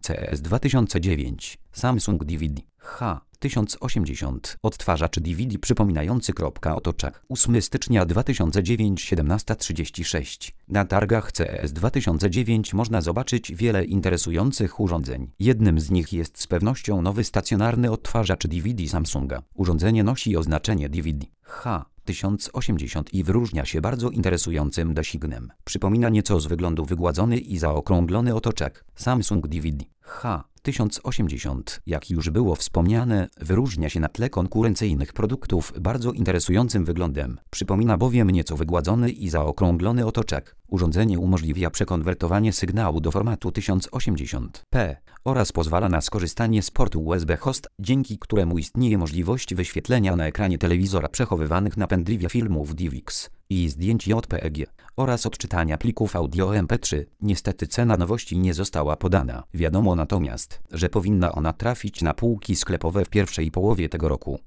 CS 2009, Samsung DVD H1080, odtwarzacz DVD przypominający kropka otoczak. 8 stycznia 2009, 17:36. Na targach CS 2009 można zobaczyć wiele interesujących urządzeń. Jednym z nich jest z pewnością nowy stacjonarny odtwarzacz DVD Samsunga. Urządzenie nosi oznaczenie DVD H1080 i wyróżnia się bardzo interesującym designem. Przypomina nieco z wyglądu wygładzony i zaokrąglony otoczak. Samsung DVD H1080, jak już było wspomniane, wyróżnia się na tle konkurencyjnych produktów bardzo interesującym wyglądem. Przypomina bowiem nieco wygładzony i zaokrąglony otoczak. Urządzenie umożliwia przekonwertowanie sygnału do formatu 1080p oraz pozwala na skorzystanie z portu USB Host, dzięki któremu istnieje możliwość wyświetlenia na ekranie telewizora przechowywanych na pendrive filmów DivX i zdjęć JPEG oraz odczytania plików audio MP3. Niestety cena nowości nie została podana. Wiadomo natomiast, że powinna ona trafić na półki sklepowe w pierwszej połowie tego roku.